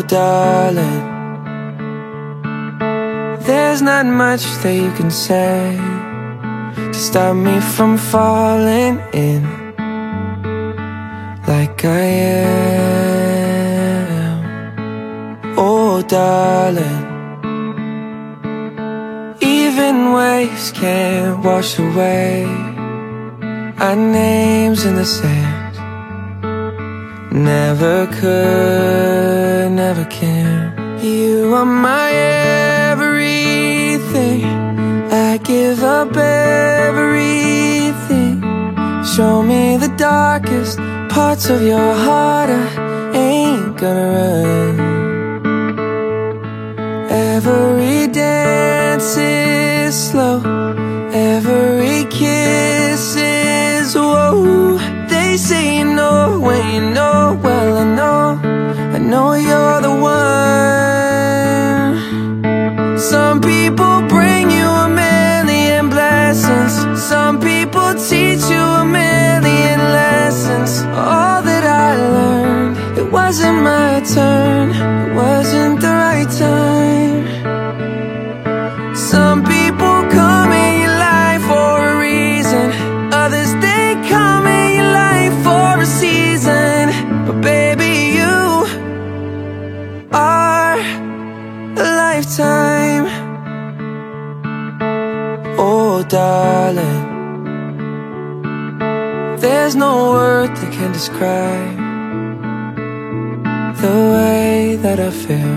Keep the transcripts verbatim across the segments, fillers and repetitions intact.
darling, there's not much that you can say to stop me from falling in like I am. Oh darling, even waves can't wash away our names in the sand. Never could, never can. You are my everything. I give up everything. Show me the darkest parts of your heart. I ain't gonna run. Every dance is slow, every kiss is whoa. They say you know when you know, well I know, I know you're the one. Some people bring you a million blessings, some people teach you a million lessons. All that I learned, it wasn't my turn, it wasn't the right time. Some people come in your life for a reason, others they come in your life for a season. But baby, you are a lifetime. Oh darling, there's no word that can describe the way that I feel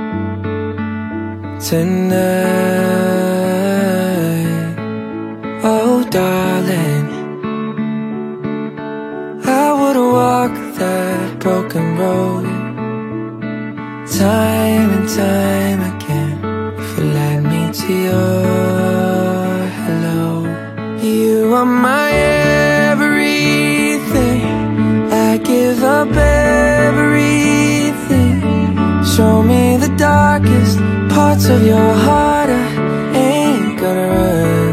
tonight. Oh darling, I would walk that broken road time and time again if you led me to your hello. You are my everything. I give up everything. Show me the darkest parts of your heart. I ain't gonna run.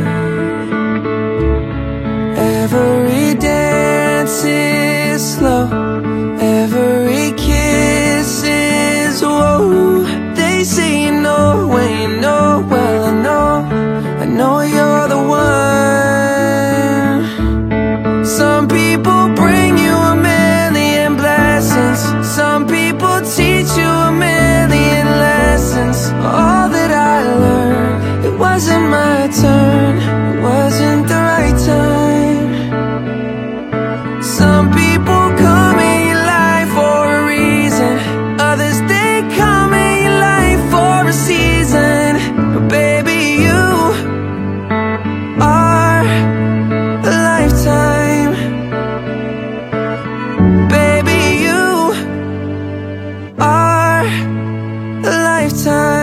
Every dance is slow, every kiss is whoa. They say you know when you know, well I know, I know you're the one. Some people bring you a million blessings, some people teach you a million lessons. All that I learned, it wasn't my turn, it wasn't the right time. Some people come in your life for a reason, others they come in your life for a season. But baby, you are a lifetime. Baby, you are a lifetime.